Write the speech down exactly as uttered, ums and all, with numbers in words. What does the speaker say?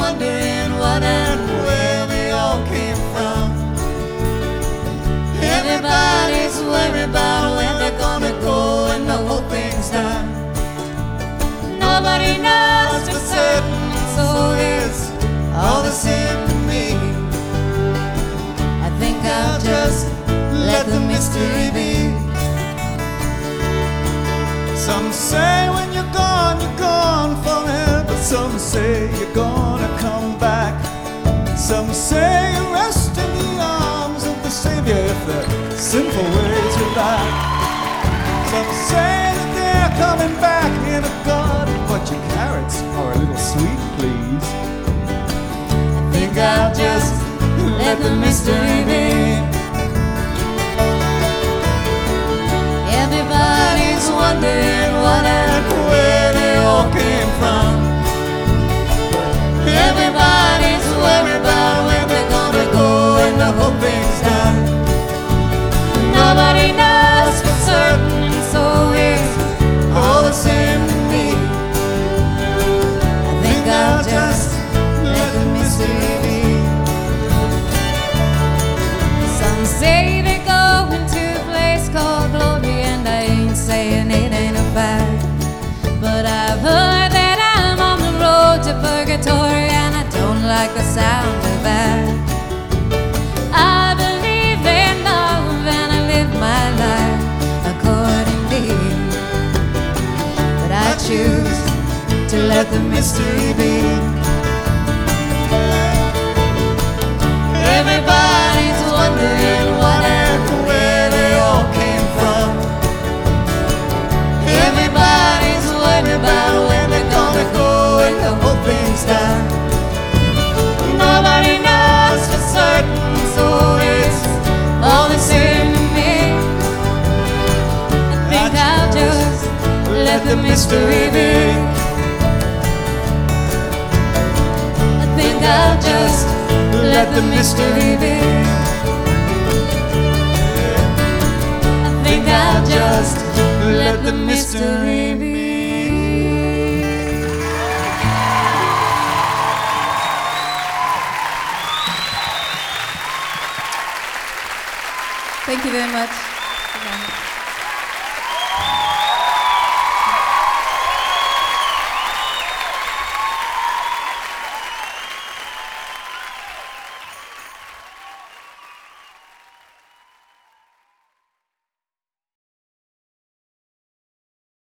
wondering what and where they all came from. Everybody's worried about when they're gonna go and the whole thing's done. Nobody knows for certain, so it's all the same to me. I think I'll just let the mystery be. Some say when you're gone, you're gone forever. Some say you're gonna come back. Some say you rest in the arms of the Savior if the sinful ways are back. Some say that they're coming back in a garden, but your carrots are a little sweet, please. I think I'll just let the mystery be. Everybody's wondering what and where they all came from. Everybody's worried about when they're gonna go and the whole thing's done. Nobody knows for certain, so it's all the same to me. I think I'll just let the mystery be. Some say they go into a place called glory, and I ain't saying it ain't a fact, but I've heard that I'm on the road to purgatory, and I don't like the sound of that. I believe in love and I live my life accordingly, but I choose to let the mystery be. Everybody's wondering what and where they all came from. Everybody's worried about when they're gonna go and the whole thing's done. Nobody knows for certain, so it's all the same to me. I think I'll just let the mystery be. I think I'll just let the mystery be. I think I'll just let the mystery be. Thank you very much.